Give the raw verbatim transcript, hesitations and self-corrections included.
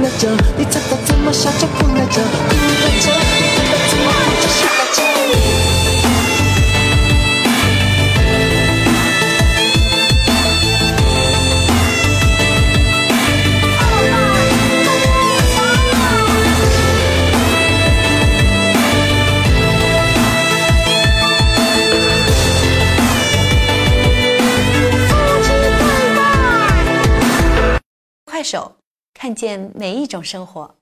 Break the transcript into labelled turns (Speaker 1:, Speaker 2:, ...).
Speaker 1: 来着，你猜到怎么笑就哭来着，哭来着，你看到怎么哭就笑来着。
Speaker 2: 快手，看见每一种生活。